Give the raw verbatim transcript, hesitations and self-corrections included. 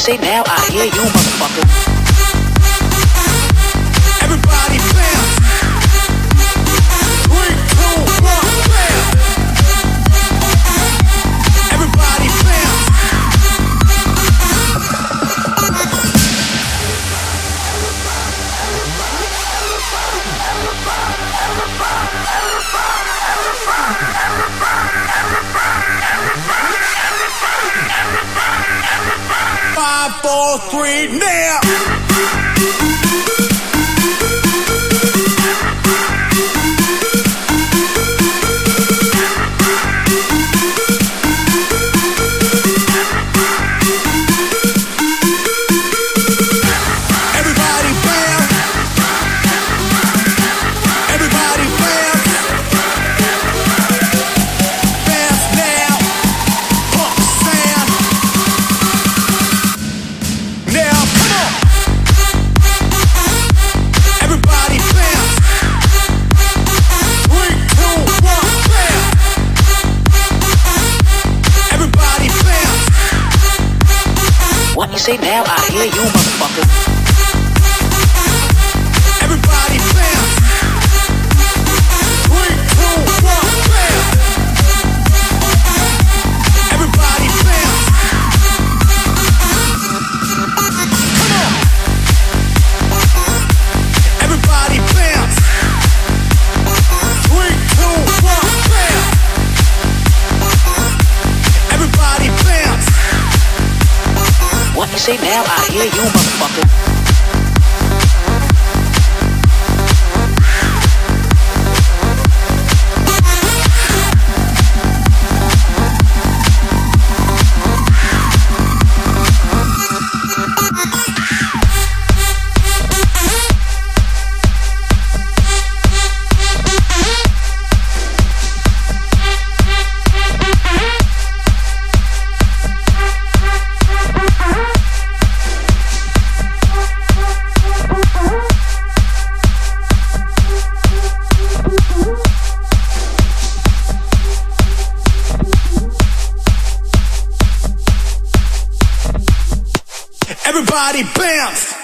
say now? I hear you, motherfucker. Everybody bounce. Three, two, one, bounce. Everybody bounce. Five, four, three, now. Everybody bounce. Everybody bounce. Bounce now. Pump the sound. Now come on. Everybody bounce. Three, two, one, bounce. Everybody bounce. What you say now? I hear you, motherfucker. Everybody bounce. Three, two, one, bounce. Everybody bounce. Come on. Everybody bounce. Three, two, one, bounce. Everybody bounce. What you say now? I hear you, motherfucker. Everybody bounce.